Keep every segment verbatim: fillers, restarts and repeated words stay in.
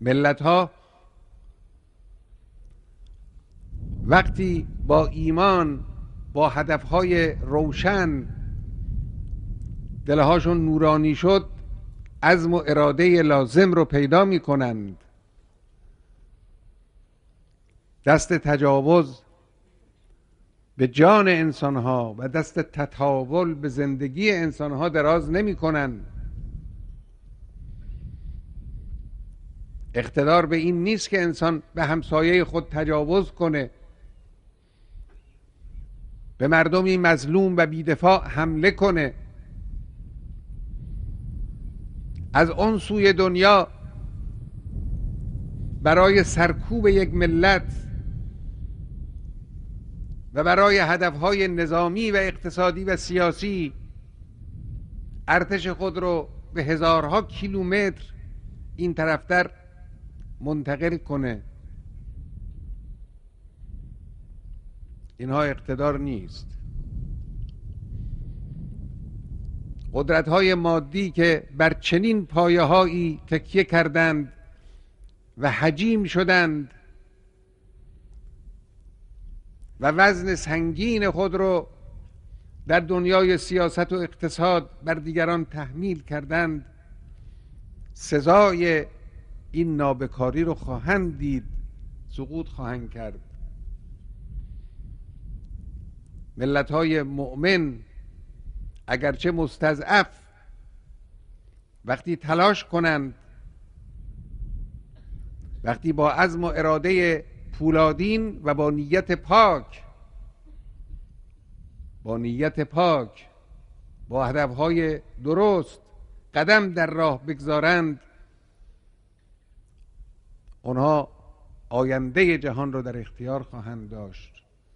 ملت ها وقتی با ایمان، با هدفهای روشن دلهاشون نورانی شد، عزم و اراده لازم رو پیدا می کنند. دست تجاوز به جان انسانها و دست تطاول به زندگی انسانها دراز نمی کنند. اقتدار به این نیست که انسان به همسایه خود تجاوز کنه، به مردمی مظلوم و بیدفاع حمله کنه. از اون سوی دنیا برای سرکوب یک ملت و برای هدفهای نظامی و اقتصادی و سیاسی ارتش خود رو به هزارها کیلومتر این طرفتر منتقل کنه، اینها اقتدار نیست. قدرت‌های مادی که بر چنین پایه‌هایی تکیه کردند و حجیم شدند و وزن سنگین خود رو در دنیای سیاست و اقتصاد بر دیگران تحمیل کردند، سزای این نابکاری رو خواهند دید، سقوط خواهند کرد. ملت‌های مؤمن اگرچه مستضعف وقتی تلاش کنند، وقتی با عزم و اراده پولادین و با نیت پاک با نیت پاک با هدفهای درست قدم در راه بگذارند، آنها آینده جهان را در اختیار خواهند داشت.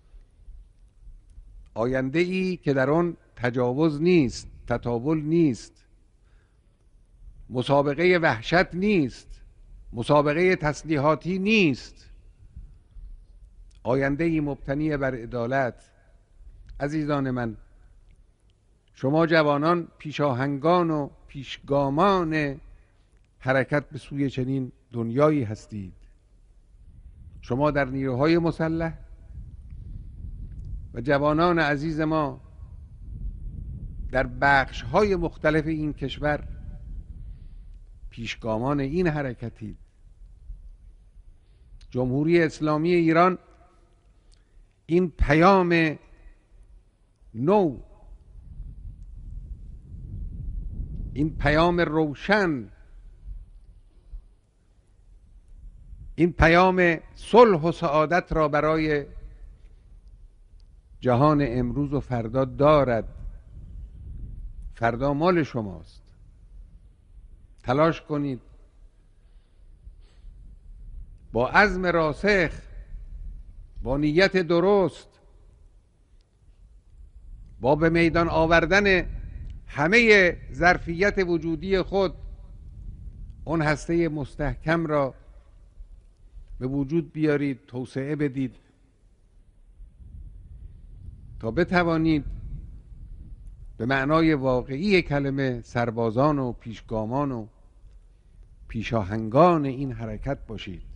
آینده ای که در آن تجاوز نیست، تطاول نیست، مسابقه وحشت نیست، مسابقه تسلیحاتی نیست، آینده ای مبتنی بر عدالت. عزیزان من، شما جوانان پیشاهنگان و پیشگامان حرکت به سوی چنین دنیایی هستید. شما در نیروهای مسلح و جوانان عزیز ما در بخش‌های مختلف این کشور پیشگامان این حرکتید. جمهوری اسلامی ایران این پیام نو، این پیام روشن، این پیام صلح و سعادت را برای جهان امروز و فردا دارد. فردا مال شماست. تلاش کنید با عزم راسخ، با نیت درست، با به میدان آوردن همه ظرفیت وجودی خود، اون هسته مستحکم را به وجود بیارید، توسعه بدید تا بتوانید به معنای واقعی کلمه سربازان و پیشگامان و پیشاهنگان این حرکت باشید.